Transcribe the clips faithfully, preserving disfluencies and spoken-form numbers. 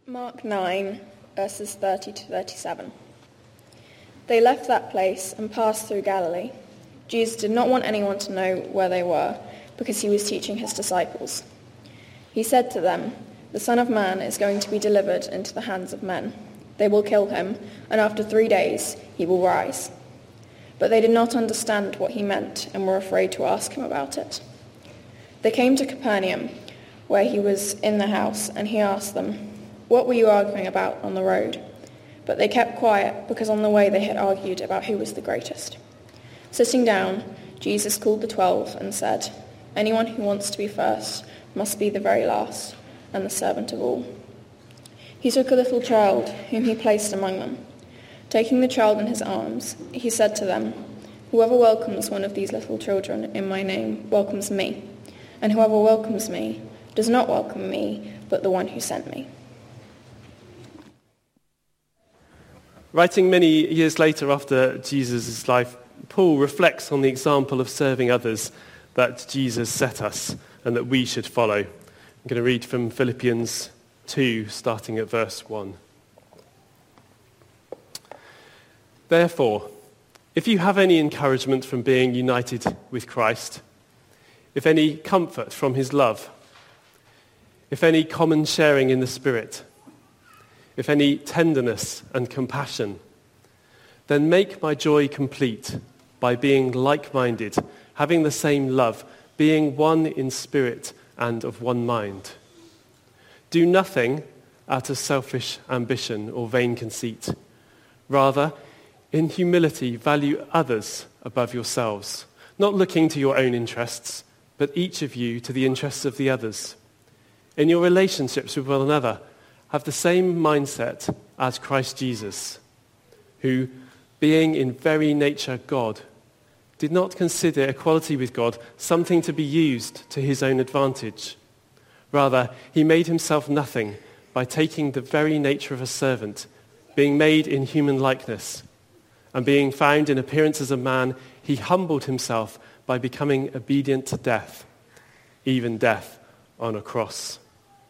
Mark nine, verses thirty to thirty-seven. They left that place and passed through Galilee. Jesus did not want anyone to know where they were, because he was teaching his disciples. He said to them, "The Son of Man is going to be delivered into the hands of men. They will kill him, and after three days he will rise." But they did not understand what he meant and were afraid to ask him about it. They came to Capernaum, where he was in the house, and he asked them, "What were you arguing about on the road?" But they kept quiet, because on the way they had argued about who was the greatest. Sitting down, Jesus called the twelve and said, "Anyone who wants to be first must be the very last and the servant of all." He took a little child, whom he placed among them. Taking the child in his arms, he said to them, "Whoever welcomes one of these little children in my name welcomes me, and whoever welcomes me does not welcome me, but the one who sent me." Writing many years later after Jesus' life, Paul reflects on the example of serving others that Jesus set us and that we should follow. I'm going to read from Philippians two, starting at verse one. "Therefore, if you have any encouragement from being united with Christ, if any comfort from his love, if any common sharing in the Spirit, if any tenderness and compassion, then make my joy complete by being like-minded, having the same love, being one in spirit and of one mind. Do nothing out of selfish ambition or vain conceit. Rather, in humility, value others above yourselves, not looking to your own interests, but each of you to the interests of the others. In your relationships with one another, have the same mindset as Christ Jesus, who, being in very nature God, did not consider equality with God something to be used to his own advantage. Rather, he made himself nothing by taking the very nature of a servant, being made in human likeness, and being found in appearance as a man, he humbled himself by becoming obedient to death, even death on a cross.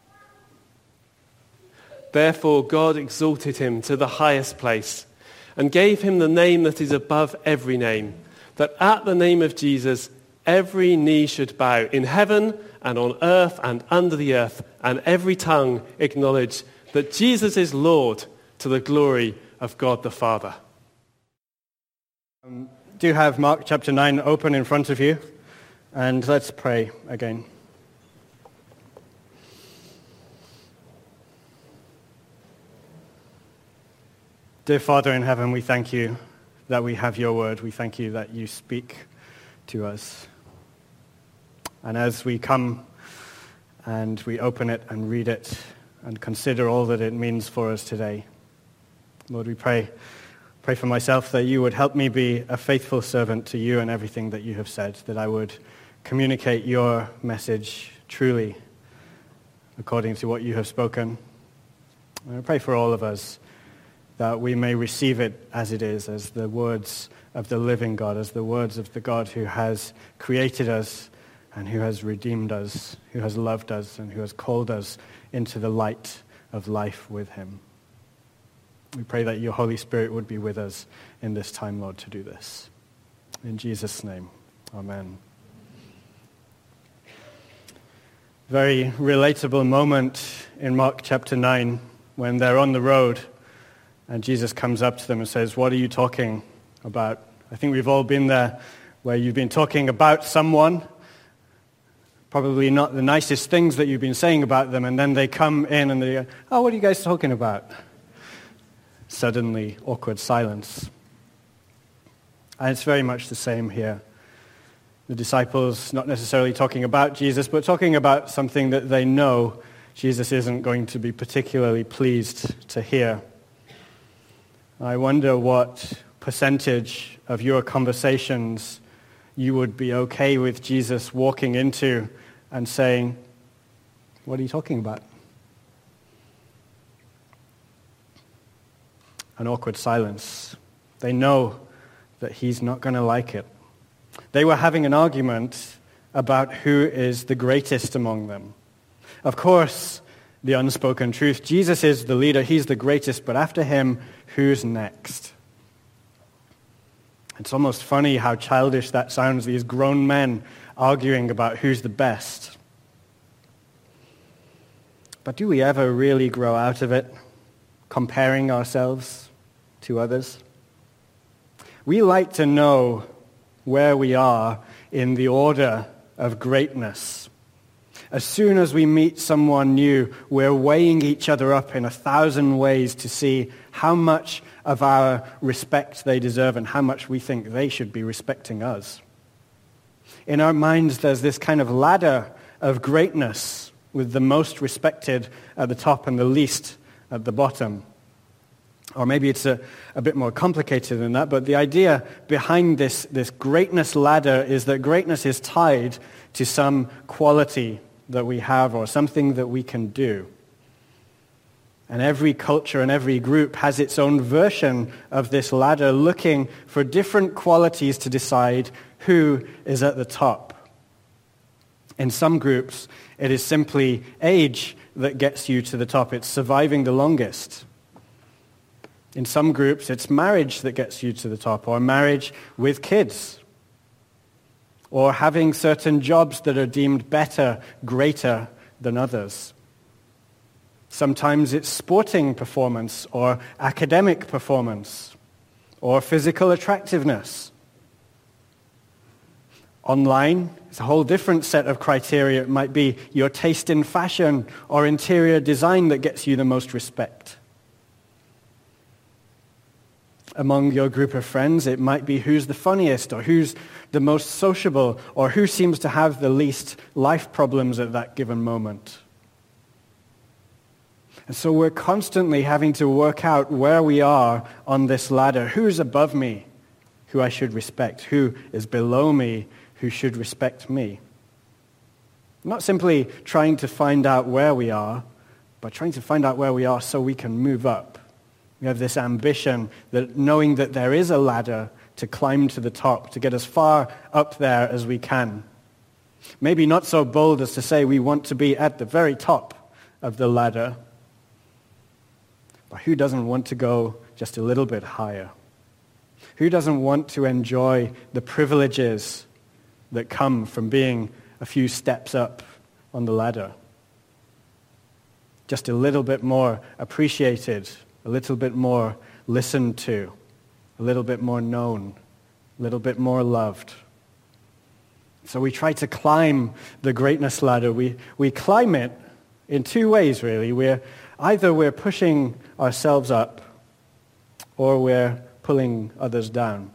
Therefore God exalted him to the highest place and gave him the name that is above every name, that at the name of Jesus every knee should bow in heaven and on earth and under the earth, and every tongue acknowledge that Jesus is Lord, to the glory of God the Father." Um, do have Mark chapter nine open in front of you, and let's pray again. Dear Father in heaven, we thank you that we have your word. We thank you that you speak to us. And as we come and we open it and read it and consider all that it means for us today, Lord, we pray, pray for myself that you would help me be a faithful servant to you and everything that you have said, that I would communicate your message truly according to what you have spoken. And I pray for all of us, that we may receive it as it is, as the words of the living God, as the words of the God who has created us and who has redeemed us, who has loved us and who has called us into the light of life with him. We pray that your Holy Spirit would be with us in this time, Lord, to do this. In Jesus' name, amen. Very relatable moment in Mark chapter nine when they're on the road and Jesus comes up to them and says, "What are you talking about?" I think we've all been there, where you've been talking about someone, probably not the nicest things that you've been saying about them, and then they come in and they go, "Oh, what are you guys talking about?" Suddenly, awkward silence. And it's very much the same here. The disciples not necessarily talking about Jesus, but talking about something that they know Jesus isn't going to be particularly pleased to hear. I wonder what percentage of your conversations you would be okay with Jesus walking into and saying, "What are you talking about?" An awkward silence. They know that he's not going to like it. They were having an argument about who is the greatest among them. Of course, the unspoken truth. Jesus is the leader. He's the greatest. But after him, who's next? It's almost funny how childish that sounds, these grown men arguing about who's the best. But do we ever really grow out of it, comparing ourselves to others? We like to know where we are in the order of greatness. As soon as we meet someone new, we're weighing each other up in a thousand ways to see how much of our respect they deserve and how much we think they should be respecting us. In our minds, there's this kind of ladder of greatness with the most respected at the top and the least at the bottom. Or maybe it's a, a bit more complicated than that, but the idea behind this, this greatness ladder is that greatness is tied to some quality that we have or something that we can do. And every culture and every group has its own version of this ladder, looking for different qualities to decide who is at the top. In some groups, it is simply age that gets you to the top. It's surviving the longest. In some groups, it's marriage that gets you to the top, or marriage with kids, or having certain jobs that are deemed better, greater than others. Sometimes it's sporting performance, or academic performance, or physical attractiveness. Online, it's a whole different set of criteria. It might be your taste in fashion or interior design that gets you the most respect. Among your group of friends, it might be who's the funniest or who's the most sociable or who seems to have the least life problems at that given moment. And so we're constantly having to work out where we are on this ladder. Who's above me, who I should respect? Who is below me, who should respect me? Not simply trying to find out where we are, but trying to find out where we are so we can move up. We have this ambition that knowing that there is a ladder to climb to the top, to get as far up there as we can. Maybe not so bold as to say we want to be at the very top of the ladder, but who doesn't want to go just a little bit higher? Who doesn't want to enjoy the privileges that come from being a few steps up on the ladder? Just a little bit more appreciated, a little bit more listened to, a little bit more known, a little bit more loved. So we try to climb the greatness ladder. We, we climb it in two ways, really. We're, either we're pushing ourselves up or we're pulling others down.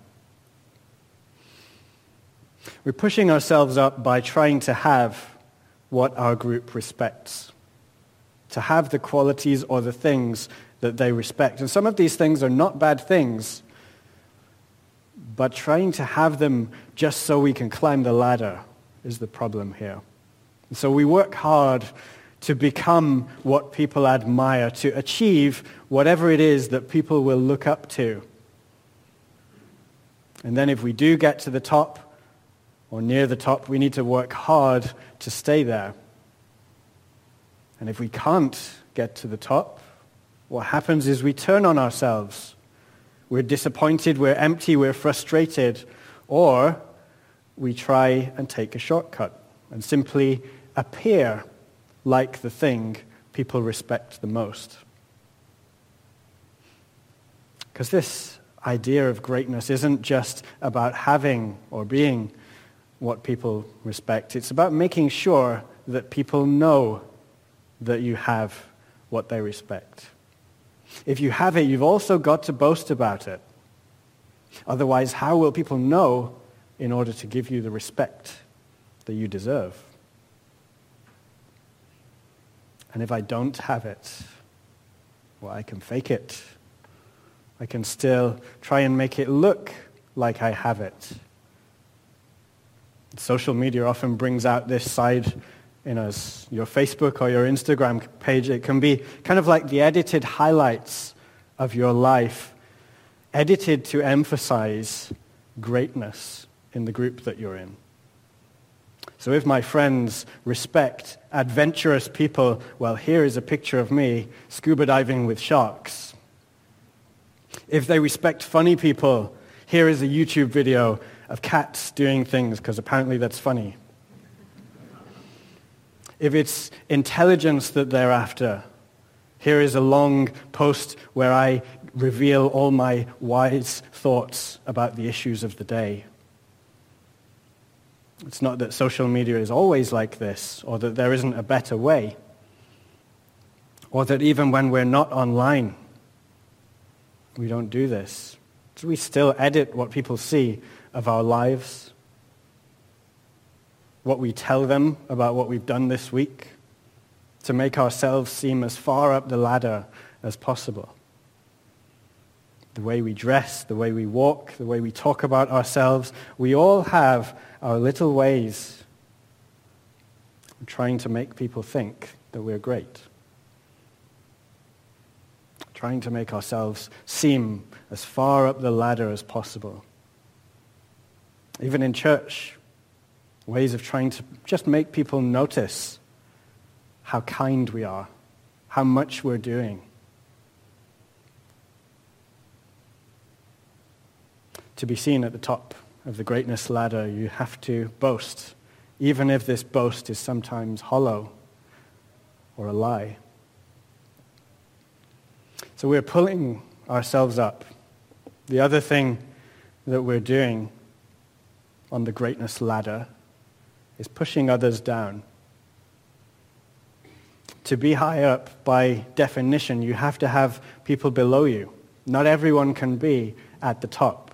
We're pushing ourselves up by trying to have what our group respects, to have the qualities or the things that they respect. And some of these things are not bad things, but trying to have them just so we can climb the ladder is the problem here. And so we work hard to become what people admire, to achieve whatever it is that people will look up to. And then if we do get to the top, or near the top, we need to work hard to stay there. And if we can't get to the top, what happens is we turn on ourselves. We're disappointed, we're empty, we're frustrated, or we try and take a shortcut and simply appear like the thing people respect the most. Because this idea of greatness isn't just about having or being what people respect. It's about making sure that people know that you have what they respect. If you have it, you've also got to boast about it. Otherwise, how will people know in order to give you the respect that you deserve? And if I don't have it, well, I can fake it. I can still try and make it look like I have it. Social media often brings out this side in us. Your Facebook or your Instagram page, it can be kind of like the edited highlights of your life, edited to emphasize greatness in the group that you're in. So if my friends respect adventurous people, well, here is a picture of me scuba diving with sharks. If they respect funny people, here is a YouTube video of cats doing things, because apparently that's funny. If it's intelligence that they're after, here is a long post where I reveal all my wise thoughts about the issues of the day. It's not that social media is always like this, or that there isn't a better way, or that even when we're not online, we don't do this. Do we still edit what people see of our lives? What we tell them about what we've done this week, to make ourselves seem as far up the ladder as possible. The way we dress, the way we walk, the way we talk about ourselves, we all have our little ways of trying to make people think that we're great. Trying to make ourselves seem as far up the ladder as possible. Even in church, ways of trying to just make people notice how kind we are, how much we're doing. To be seen at the top of the greatness ladder, you have to boast, even if this boast is sometimes hollow or a lie. So we're pulling ourselves up. The other thing that we're doing on the greatness ladder is pushing others down. To be high up, by definition, you have to have people below you. Not everyone can be at the top.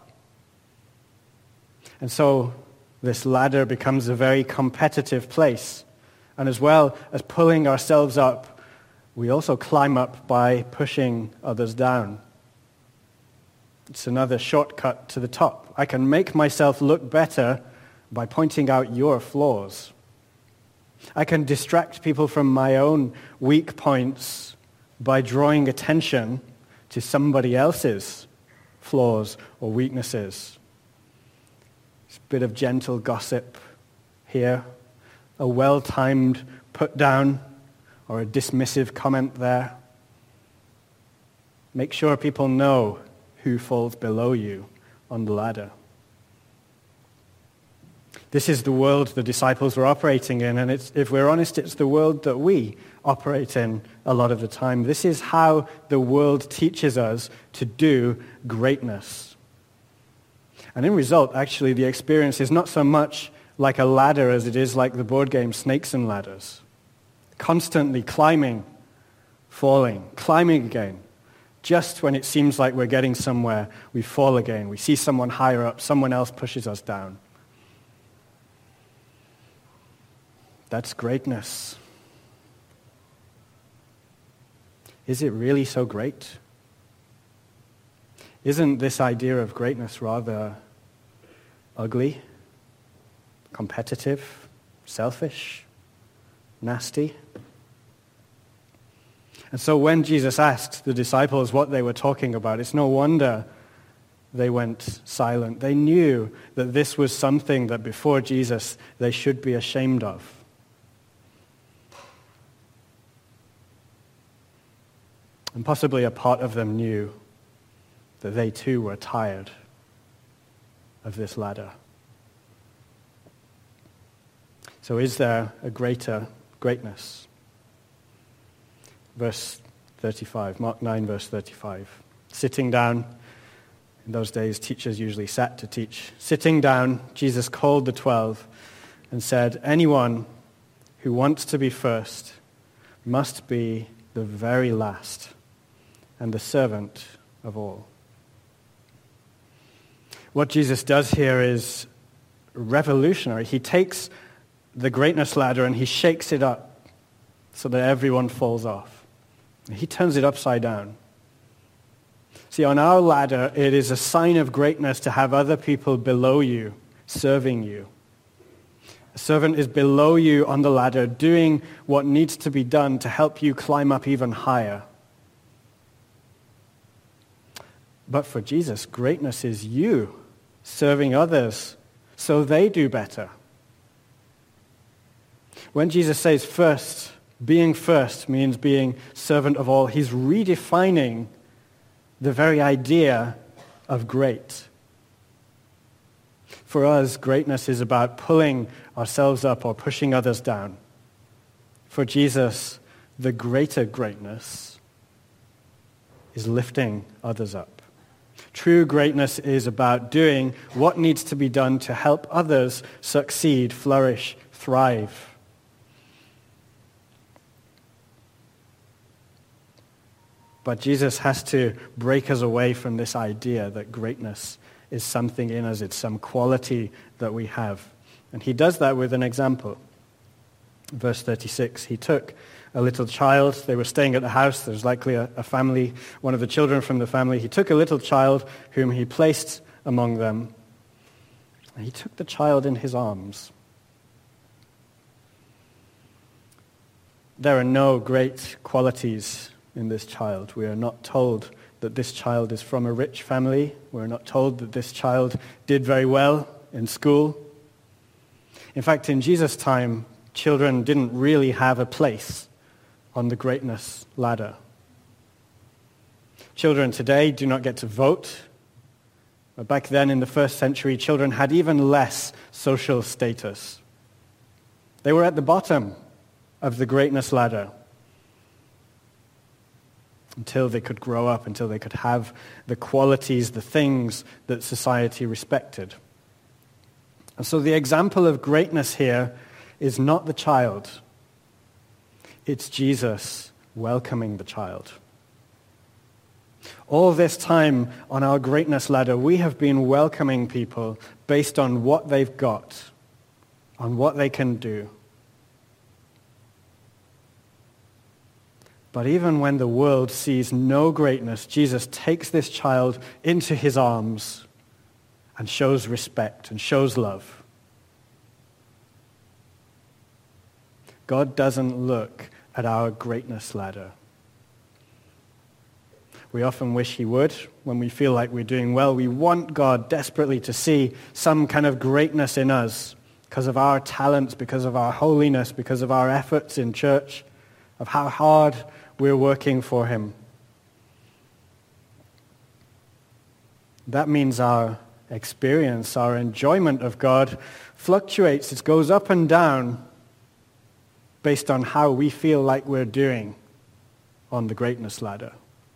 And so this ladder becomes a very competitive place. And as well as pulling ourselves up, we also climb up by pushing others down. It's another shortcut to the top. I can make myself look better by pointing out your flaws. I can distract people from my own weak points by drawing attention to somebody else's flaws or weaknesses. It's a bit of gentle gossip here, a well-timed put down or a dismissive comment there. Make sure people know who falls below you on the ladder. This is the world the disciples were operating in, and it's, if we're honest, it's the world that we operate in a lot of the time. This is how the world teaches us to do greatness. And in result, actually, the experience is not so much like a ladder as it is like the board game Snakes and Ladders. Constantly climbing, falling, climbing again. Just when it seems like we're getting somewhere, we fall again. We see someone higher up, someone else pushes us down. That's greatness. Is it really so great? Isn't this idea of greatness rather ugly, competitive, selfish, nasty? And so when Jesus asked the disciples what they were talking about, it's no wonder they went silent. They knew that this was something that before Jesus they should be ashamed of. And possibly a part of them knew that they too were tired of this ladder. So is there a greater greatness? Verse thirty-five, Mark nine, verse thirty-five. Sitting down, in those days teachers usually sat to teach. Sitting down, Jesus called the twelve and said, anyone who wants to be first must be the very last and the servant of all. What Jesus does here is revolutionary. He takes the greatness ladder and he shakes it up so that everyone falls off. He turns it upside down. See, on our ladder, it is a sign of greatness to have other people below you, serving you. A servant is below you on the ladder, doing what needs to be done to help you climb up even higher. But for Jesus, greatness is you serving others so they do better. When Jesus says first, being first means being servant of all, he's redefining the very idea of great. For us, greatness is about pulling ourselves up or pushing others down. For Jesus, the greater greatness is lifting others up. True greatness is about doing what needs to be done to help others succeed, flourish, thrive. But Jesus has to break us away from this idea that greatness is something in us, it's some quality that we have. And he does that with an example. Verse thirty-six, he took a little child. They were staying at the house. There's likely a, a family, one of the children from the family. He took a little child whom he placed among them. And he took the child in his arms. There are no great qualities in this child. We are not told that this child is from a rich family. We're not told that this child did very well in school. In fact, in Jesus' time, children didn't really have a place on the greatness ladder. Children today do not get to vote. But back then in the first century, children had even less social status. They were at the bottom of the greatness ladder until they could grow up, until they could have the qualities, the things that society respected. And so the example of greatness here is not the child. It's Jesus welcoming the child. All this time on our greatness ladder, we have been welcoming people based on what they've got, on what they can do. But even when the world sees no greatness, Jesus takes this child into his arms and shows respect and shows love. God doesn't look at our greatness ladder. We often wish he would. When we feel like we're doing well, we want God desperately to see some kind of greatness in us because of our talents, because of our holiness, because of our efforts in church, of how hard we're working for him. That means our experience, our enjoyment of God fluctuates. It goes up and down based on how we feel like we're doing on the greatness ladder.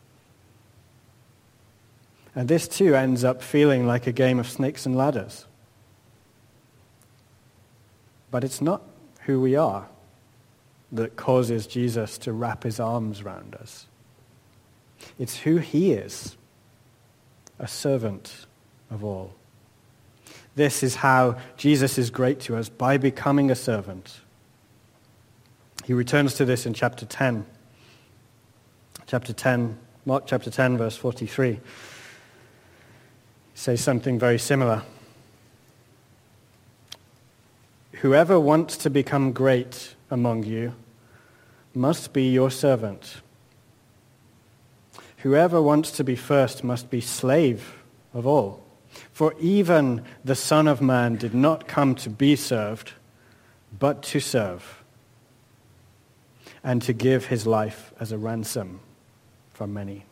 And this too ends up feeling like a game of snakes and ladders. But it's not who we are that causes Jesus to wrap his arms around us. It's who he is, a servant of all. This is how Jesus is great to us, by becoming a servant. He returns to this in chapter ten. Chapter ten, Mark chapter ten, verse forty-three. He says something very similar. Whoever wants to become great among you must be your servant. Whoever wants to be first must be slave of all. For even the Son of Man did not come to be served, but to serve, and to give his life as a ransom for many.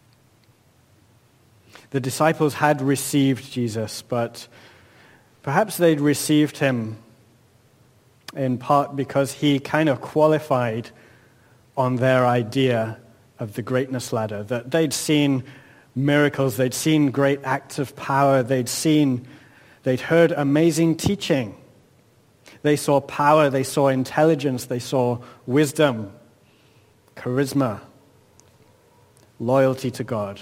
The disciples had received Jesus, but perhaps they'd received him in part because he kind of qualified on their idea of the greatness ladder, that they'd seen miracles, they'd seen great acts of power, they'd seen, they'd heard amazing teaching. They saw power, they saw intelligence, they saw wisdom, charisma, loyalty to God.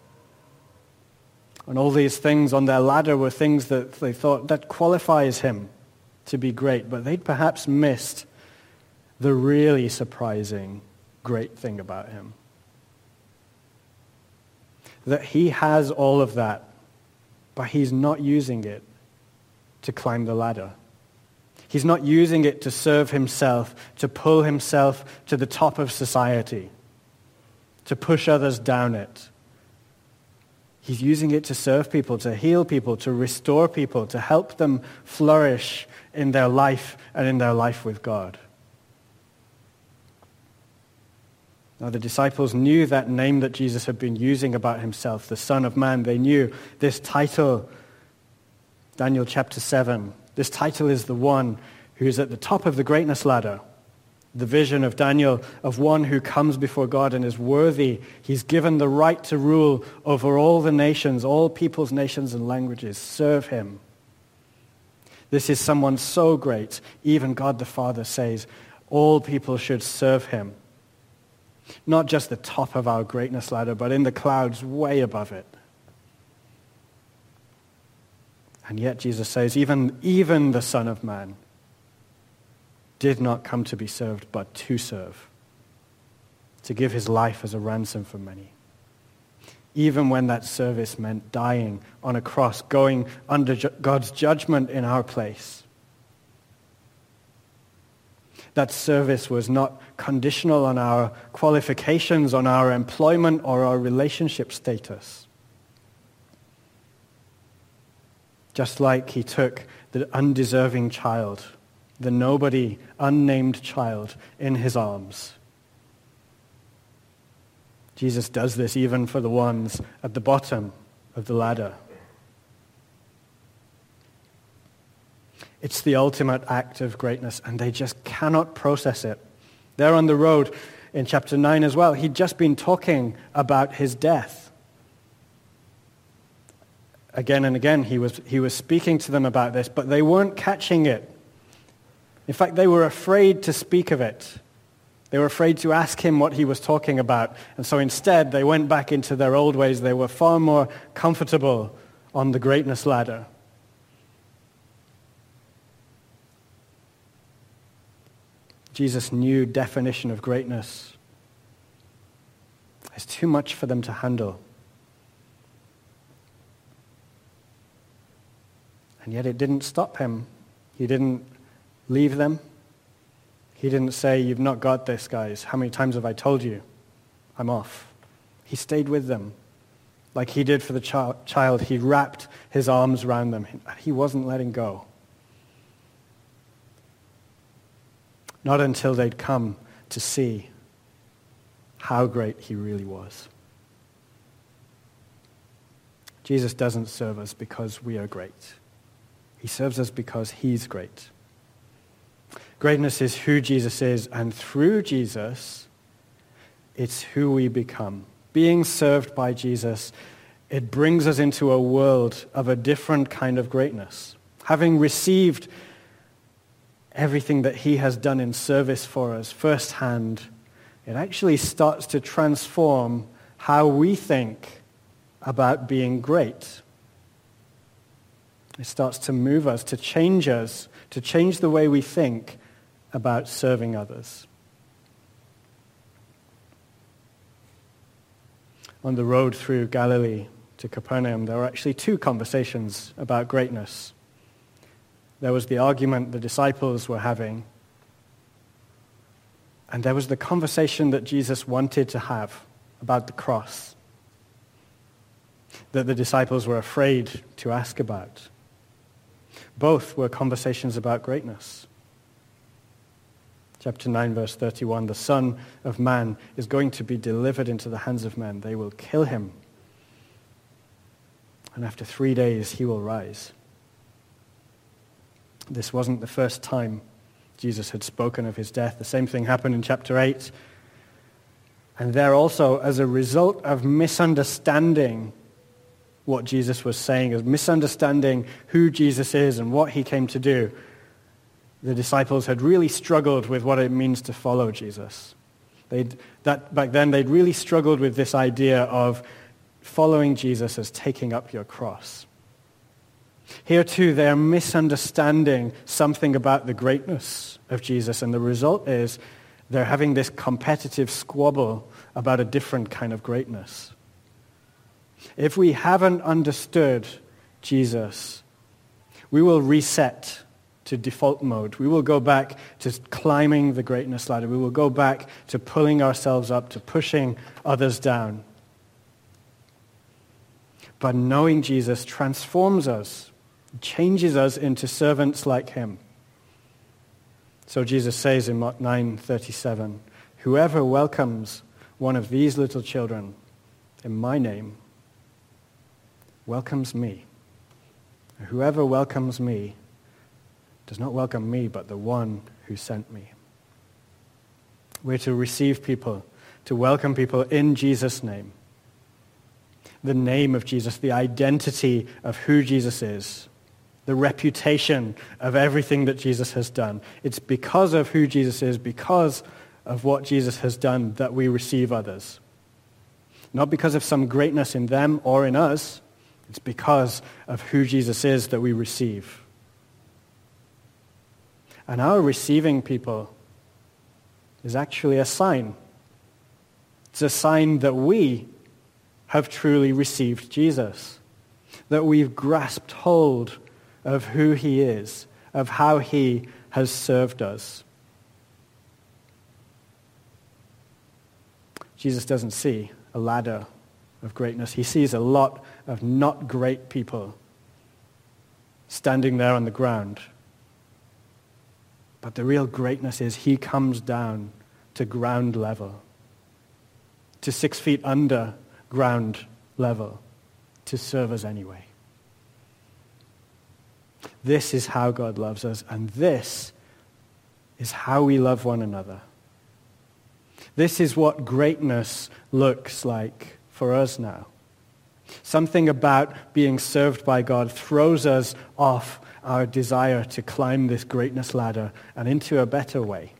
And all these things on their ladder were things that they thought that qualifies him to be great, but they'd perhaps missed the really surprising great thing about him. That he has all of that, but he's not using it to climb the ladder. He's not using it to serve himself, to pull himself to the top of society, to push others down it. He's using it to serve people, to heal people, to restore people, to help them flourish in their life and in their life with God. Now, the disciples knew that name that Jesus had been using about himself, the Son of Man. They knew this title, Daniel chapter seven. This title is the one who is at the top of the greatness ladder. The vision of Daniel of one who comes before God and is worthy. He's given the right to rule over all the nations, all peoples, nations, and languages. Serve him. This is someone so great, even God the Father says, all people should serve him. Not just the top of our greatness ladder, but in the clouds way above it. And yet Jesus says, even, even the Son of Man did not come to be served, but to serve, to give his life as a ransom for many. Even when that service meant dying on a cross, going under ju- God's judgment in our place. That service was not conditional on our qualifications, on our employment, or our relationship status. Just like he took the undeserving child, the nobody, unnamed child in his arms. Jesus does this even for the ones at the bottom of the ladder. It's the ultimate act of greatness, and they just cannot process it. They're on the road in chapter nine as well. He'd just been talking about his death. Again and again, he was, he was speaking to them about this, but they weren't catching it. In fact, they were afraid to speak of it. They were afraid to ask him what he was talking about. And so instead, they went back into their old ways. They were far more comfortable on the greatness ladder. Jesus' new definition of greatness is too much for them to handle. And yet it didn't stop him. He didn't leave them. He didn't say, you've not got this, guys. How many times have I told you? I'm off. He stayed with them. Like he did for the ch- child, he wrapped his arms around them. He wasn't letting go. Not until they'd come to see how great he really was. Jesus doesn't serve us because we are great. He serves us because he's great. Greatness is who Jesus is, and through Jesus, it's who we become. Being served by Jesus, it brings us into a world of a different kind of greatness. Having received everything that he has done in service for us firsthand, it actually starts to transform how we think about being great. It starts to move us, to change us, to change the way we think about serving others. On the road through Galilee to Capernaum, there were actually two conversations about greatness. There was the argument the disciples were having, and there was the conversation that Jesus wanted to have about the cross, that the disciples were afraid to ask about. Both were conversations about greatness. Chapter nine, verse thirty-one, the Son of Man is going to be delivered into the hands of men. They will kill him. And after three days, he will rise. This wasn't the first time Jesus had spoken of his death. The same thing happened in chapter eight. And there also, as a result of misunderstanding what Jesus was saying, as misunderstanding who Jesus is and what he came to do, the disciples had really struggled with what it means to follow Jesus. They'd, that, back then, they'd really struggled with this idea of following Jesus as taking up your cross. Here too, they're misunderstanding something about the greatness of Jesus, and the result is they're having this competitive squabble about a different kind of greatness. If we haven't understood Jesus, we will reset to default mode. We will go back to climbing the greatness ladder. We will go back to pulling ourselves up, to pushing others down. But knowing Jesus transforms us, changes us into servants like him. So Jesus says in Mark nine thirty-seven, whoever welcomes one of these little children in my name welcomes me. Whoever welcomes me does not welcome me, but the one who sent me. We're to receive people, to welcome people in Jesus' name. The name of Jesus, the identity of who Jesus is, the reputation of everything that Jesus has done. It's because of who Jesus is, because of what Jesus has done, that we receive others. Not because of some greatness in them or in us. It's because of who Jesus is that we receive. And our receiving people is actually a sign. It's a sign that we have truly received Jesus, that we've grasped hold of who he is, of how he has served us. Jesus doesn't see a ladder of greatness. He sees a lot of not great people standing there on the ground. But the real greatness is he comes down to ground level, to six feet under ground level, to serve us anyway. This is how God loves us, and this is how we love one another. This is what greatness looks like for us now. Something about being served by God throws us off our desire to climb this greatness ladder and into a better way.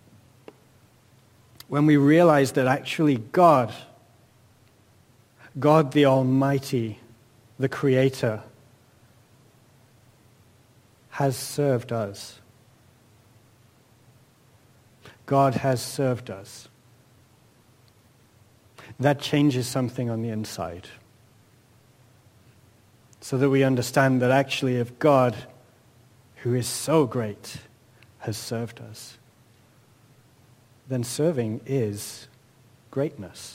When we realize that actually God, God the Almighty, the Creator, has served us. God has served us. That changes something on the inside. So that we understand that actually if God, who is so great, has served us, then serving is greatness.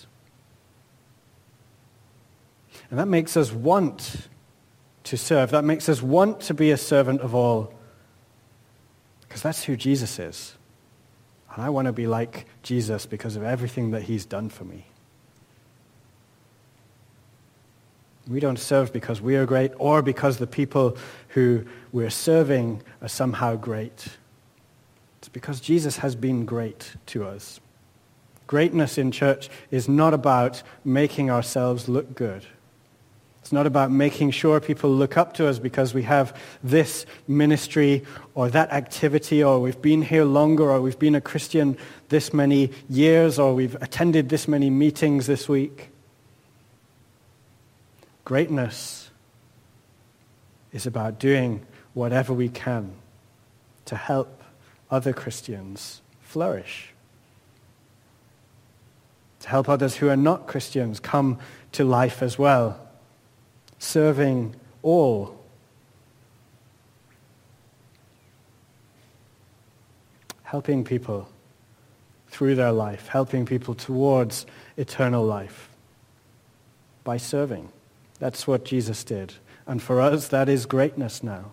And that makes us want to serve. That makes us want to be a servant of all. Because that's who Jesus is. And I want to be like Jesus because of everything that he's done for me. We don't serve because we are great or because the people who we're serving are somehow great. It's because Jesus has been great to us. Greatness in church is not about making ourselves look good. It's not about making sure people look up to us because we have this ministry or that activity, or we've been here longer, or we've been a Christian this many years, or we've attended this many meetings this week. Greatness is about doing whatever we can to help other Christians flourish. To help others who are not Christians come to life as well. Serving all. Helping people through their life. Helping people towards eternal life. By serving. That's what Jesus did. And for us, that is greatness now.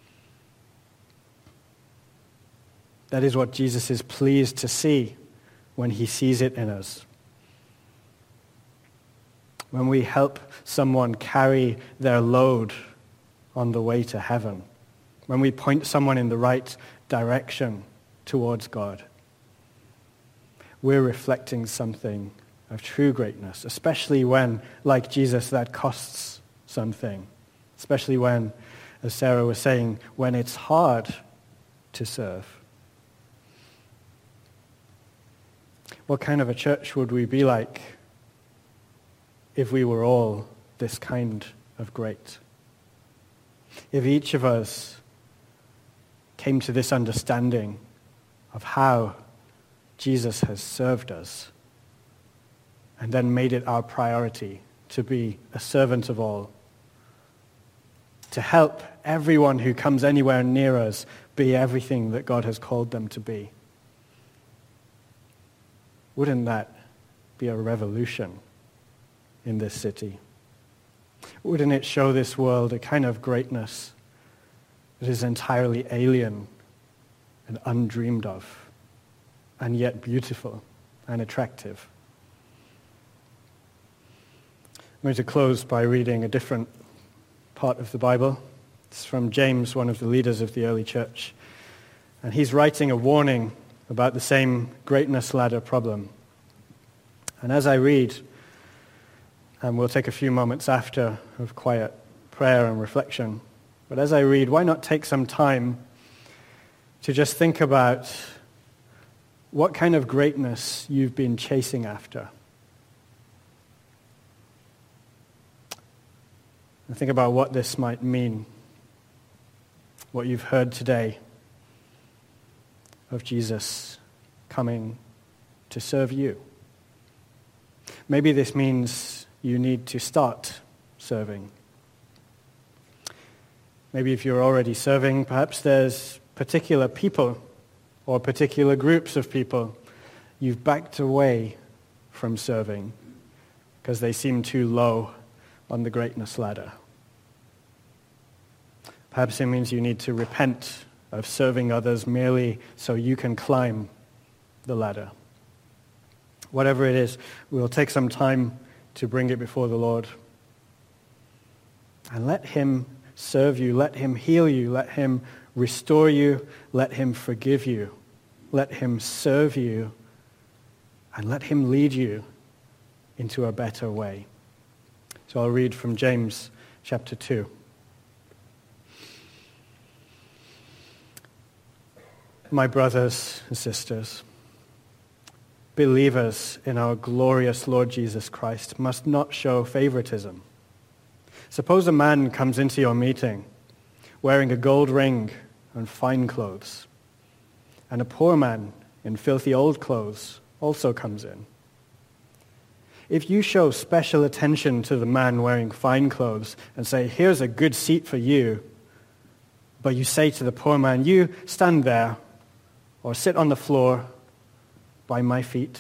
That is what Jesus is pleased to see when he sees it in us. When we help someone carry their load on the way to heaven. When we point someone in the right direction towards God. We're reflecting something of true greatness, especially when, like Jesus, that costs something. Especially when, as Sarah was saying, when it's hard to serve. What kind of a church would we be like if we were all this kind of great? If each of us came to this understanding of how Jesus has served us, and then made it our priority to be a servant of all, to help everyone who comes anywhere near us be everything that God has called them to be. Wouldn't that be a revolution in this city? Wouldn't it show this world a kind of greatness that is entirely alien and undreamed of, and yet beautiful and attractive? I'm going to close by reading a different part of the Bible. It's from James, one of the leaders of the early church. And he's writing a warning about the same greatness ladder problem. And as I read, and we'll take a few moments after of quiet prayer and reflection, but as I read, why not take some time to just think about what kind of greatness you've been chasing after. And think about what this might mean, what you've heard today of Jesus coming to serve you. Maybe this means you need to start serving. Maybe if you're already serving, perhaps there's particular people or particular groups of people you've backed away from serving because they seem too low on the greatness ladder. Perhaps it means you need to repent of serving others merely so you can climb the ladder. Whatever it is, we'll take some time to bring it before the Lord. And let him serve you, let him heal you, let him restore you, let him forgive you, let him serve you, and let him lead you into a better way. So I'll read from James chapter two. My brothers and sisters, believers in our glorious Lord Jesus Christ must not show favoritism. Suppose a man comes into your meeting wearing a gold ring and fine clothes, and a poor man in filthy old clothes also comes in. If you show special attention to the man wearing fine clothes and say, "Here's a good seat for you," but you say to the poor man, "You stand there or sit on the floor by my feet,"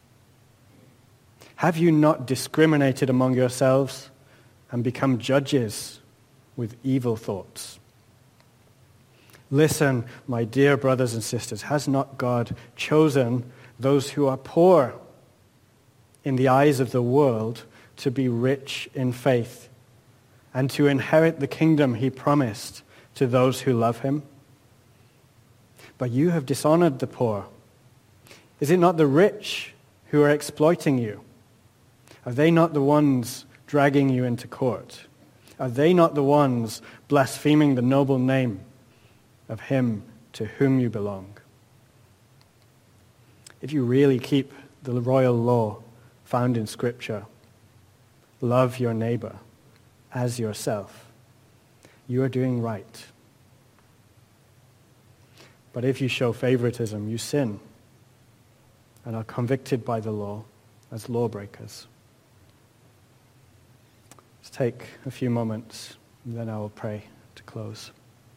have you not discriminated among yourselves and become judges with evil thoughts? Listen, my dear brothers and sisters, has not God chosen those who are poor in the eyes of the world to be rich in faith and to inherit the kingdom he promised to those who love him? But you have dishonored the poor. Is it not the rich who are exploiting you? Are they not the ones dragging you into court? Are they not the ones blaspheming the noble name of him to whom you belong? If you really keep the royal law found in Scripture, love your neighbor as yourself, you are doing right. But if you show favoritism, you sin and are convicted by the law as lawbreakers. Let's take a few moments, and then I will pray to close.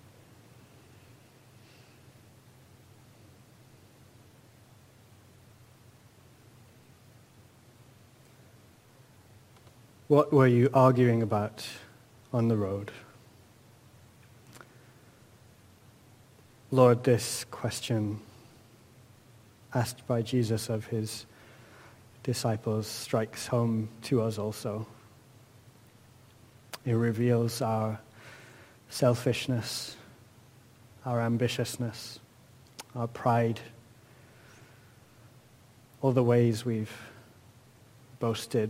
What were you arguing about on the road? Lord, this question asked by Jesus of his disciples strikes home to us also. It reveals our selfishness, our ambitiousness, our pride, all the ways we've boasted,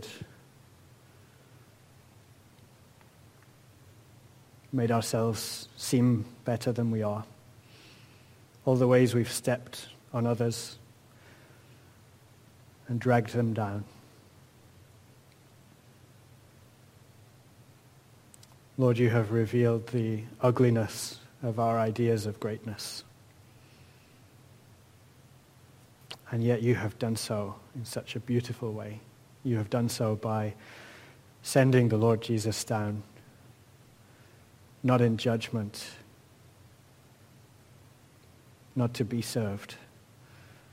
made ourselves seem better than we are. All the ways we've stepped on others and dragged them down. Lord, you have revealed the ugliness of our ideas of greatness. And yet you have done so in such a beautiful way. You have done so by sending the Lord Jesus down, not in judgment, not to be served,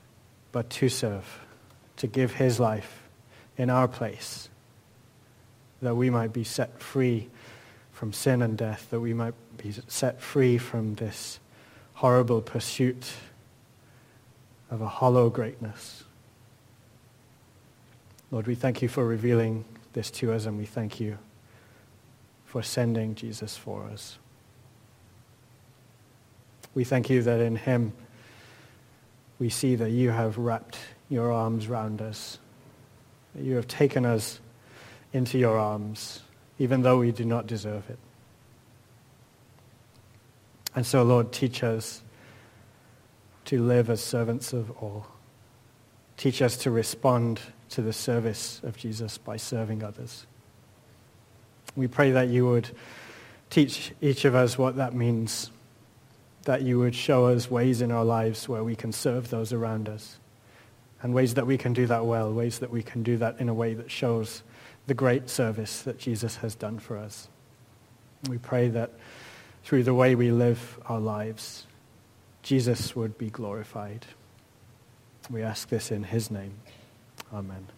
but to serve, to give his life in our place, that we might be set free from sin and death, that we might be set free from this horrible pursuit of a hollow greatness. Lord, we thank you for revealing this to us, and we thank you for sending Jesus for us. We thank you that in him we see that you have wrapped your arms round us, that you have taken us into your arms, even though we do not deserve it. And so, Lord, teach us to live as servants of all. Teach us to respond to the service of Jesus by serving others. We pray that you would teach each of us what that means, that you would show us ways in our lives where we can serve those around us, and ways that we can do that well, ways that we can do that in a way that shows the great service that Jesus has done for us. We pray that through the way we live our lives, Jesus would be glorified. We ask this in his name. Amen.